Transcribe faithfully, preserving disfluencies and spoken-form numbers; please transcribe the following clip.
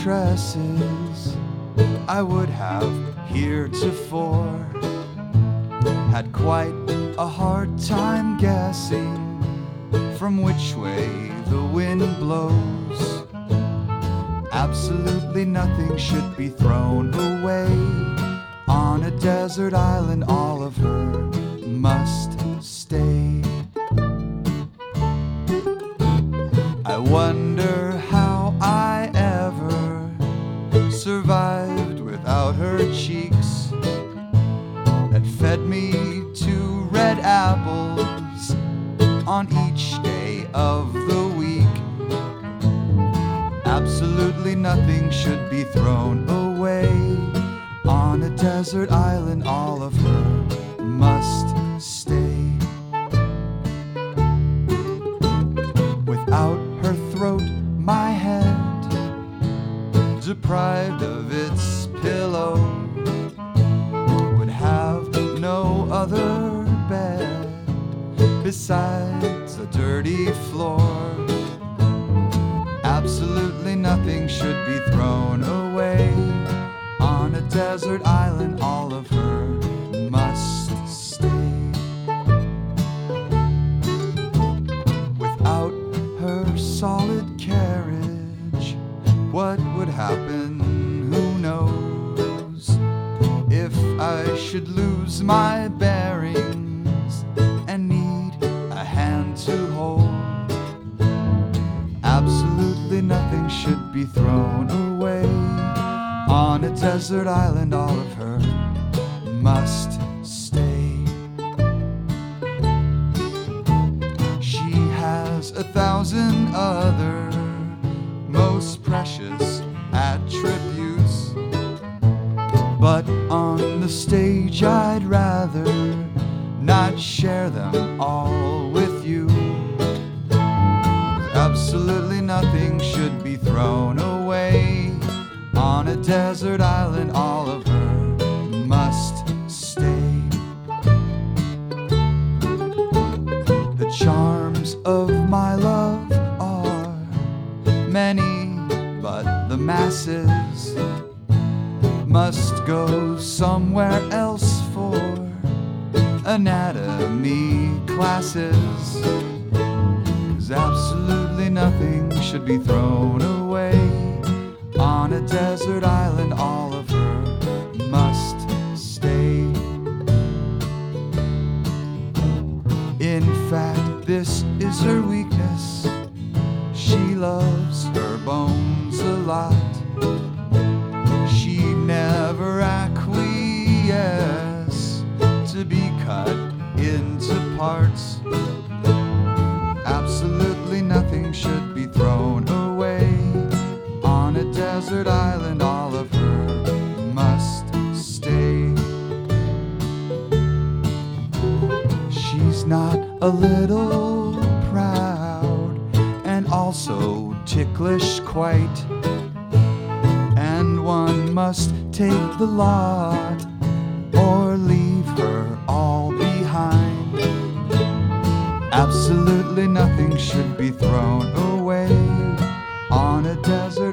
distresses I would have heretofore had quite a hard time guessing from which way the wind blows. Absolutely nothing should be thrown away. On a desert island, all of her must stay. I wonder how I ever survived without her cheeks that fed me two red apples on each day of the week. Absolutely nothing should be thrown away. On a desert island, all of her must stay. Without her throat, my head, deprived of its pillow, would have no other bed besides a dirty floor. Absolutely nothing should be thrown away. On a desert island, all of her must stay. Without her solid carriage, what would happen? Who knows? If I should lose my bearings and need a hand to hold, absolutely nothing should be thrown away. On a desert island, all of her must stay. She has a thousand other most precious attributes, but on the stage I'd rather not share them all with you. Absolutely nothing should be thrown away. On a desert island, all of her must stay. The charms of my love are many, but the masses must go somewhere else for anatomy classes. 'Cause absolutely nothing should be thrown away. On a desert island, all of her must stay. In fact, this is her weakness. She loves her bones a lot. She never acquiesces to be cut into parts. Absolutely nothing should be thrown away. On a desert island, all of her must stay. She's not a little proud and also ticklish quite, and one must take the lot or leave her all behind. Absolutely nothing should be thrown away. On a desert